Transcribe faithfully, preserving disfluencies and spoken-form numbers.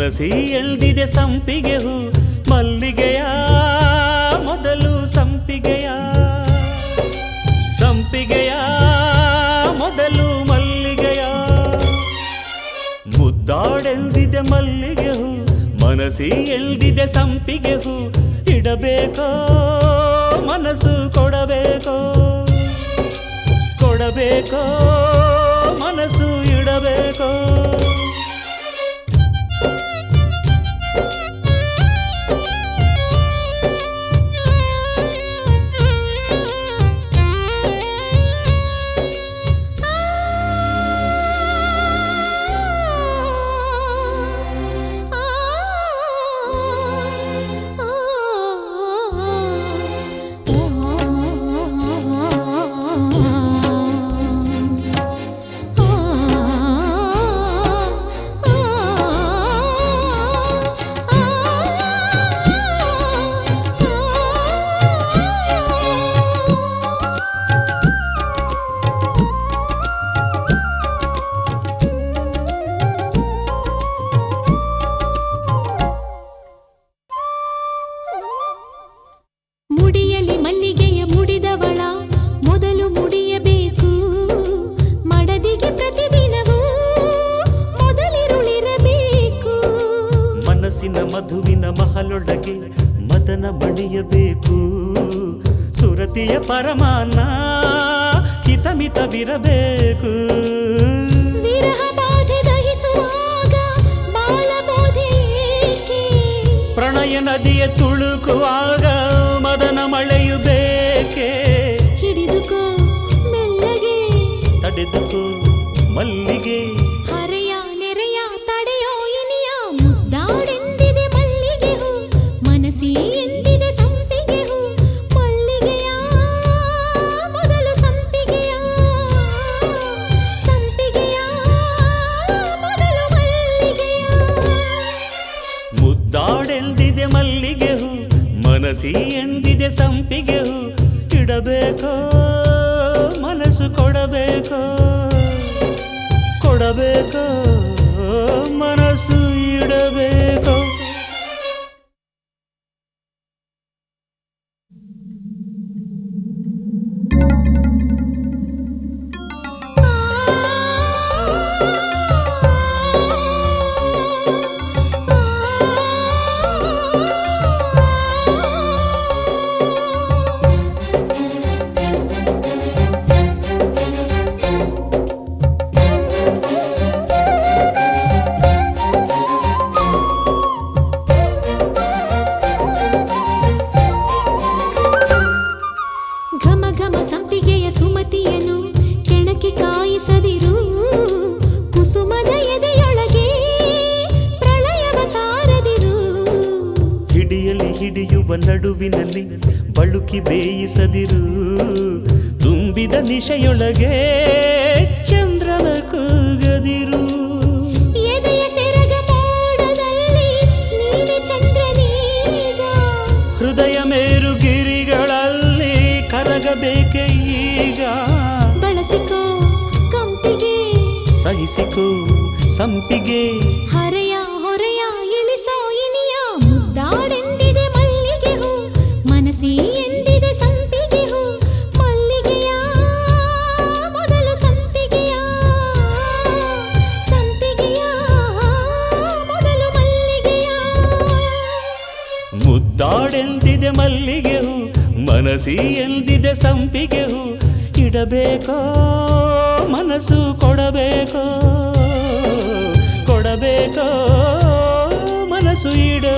ಮನಸಿ ಎಲ್ದಿದೆ ಸಂಪಿಗೆ ಹೂ ಮಲ್ಲಿಗೆಯ ಮೊದಲು ಸಂಪಿಗೆಯ ಸಂಪಿಗೆಯ ಮೊದಲು ಮಲ್ಲಿಗೆಯ ಮುದ್ದಾಡೆಲ್ದಿದೆ ಮಲ್ಲಿಗೆ ಹೂ ಮನಸಿ ಎಲ್ದಿದೆ ಸಂಪಿಗೆ ಹೂ ಇಡಬೇಕೋ ಮನಸ್ಸು ಕೊಡಬೇಕೋ ಕೊಡಬೇಕೋ ಮನಸ್ಸು ಇಡಬೇಕೋ ಮಧುವಿನ ಮಹಲೊಳಗೆ ಮದನ ಮಣಿಯಬೇಕು ಸುರತಿಯ ಪರಮಾನ ಹಿತಮಿತವಿರಬೇಕು ವಿರಹ ಬಾಧೆ ದಹಿಸುವಾಗ ಬಾಲಬೋಧೆ ಪ್ರಣಯ ನದಿಯ ತುಳುಕುವಾಗ ಮದನ ಮಳೆಯು ಬೇಕೆ ಹಿಡಿದುಕೋ ಮೆಲ್ಲಗೆ ತಡೆದುಕೋ ಮಲ್ಲಿಗೆ ಹರೆಯ ನೆರೆಯ ತಡೆಯೋ ಇನಿಯ ಮುದ್ದಾಡೆಂದಿದೆ ಮಲ್ಲಿಗೆ ಹೂ ಮನಸಿ ಎಂದಿದೆ ಸಂಪಿಗೆ ಹೂ ಮಲ್ಲಿಗೆಯ ಮೊದಲು ಸಂಪಿಗೆಯ ಸಂಪಿಗೆಯ ಮೊದಲು ಮಲ್ಲಿಗೆಯ ಮುದ್ದಾಡೆಂದಿದೆ ಮಲ್ಲಿಗೆ ಹೂ ಮನಸಿ ಎಂದಿದೆ ಸಂಪಿಗೆ ಹೂ ಇಡಬೇಕೋ ಮನಸ್ಸು ಕೊಡಬೇಕೋ ಕೊಡಬೇಕೋ ಮನಸ್ಸು ಇಡಬೇಕೋ ನಡುವಿನಲ್ಲಿ ಬಳುಕಿ ಬೇಯಿಸದಿರು ತುಂಬಿದ ನಿಶೆಯೊಳಗೆ ಚಂದ್ರನ ಕೂಗದಿರು ಎದೆಯ ಸೆರಗ ಮೋಡದಲ್ಲಿ ನೀನೆ ಚಂದ್ರನೀಗ ಹೃದಯ ಮೇರು ಗಿರಿಗಳಲ್ಲಿ ಕರಗಬೇಕೆ ಈಗ ಬಳಸಿಕೋ ಕಂಪಿಗೆ ಸಹಿಸಿಕೋ ಸಂಪಿಗೆ ಹರೆಯ ಹೊರೆಯ ಇಳಿಸೋ ಇನಿಯ ಮುದ್ದಾಡೆಂದಿದೆ ಮಲ್ಲಿಗೆ ಹೂ ಮನಸಿ ಎಂದಿದೆ ಸಂಪಿಗೆ ಹೂ ಮಲ್ಲಿಗೆಯ ಮೊದಲು ಸಂಪಿಗೆಯ ಸಂಪಿಗೆಯ ಮೊದಲು ಮಲ್ಲಿಗೆಯ ಮುದ್ದಾಡೆಂದಿದೆ ಮಲ್ಲಿಗೆ ಹೂ ಮನಸಿ ಎಂದಿದೆ ಸಂಪಿಗೆ ಹೂ ಇಡಬೇಕೋ ಮನಸ್ಸು ಕೊಡಬೇಕೋ ಕೊಡಬೇಕೋ ಮನಸ್ಸು ಇಡ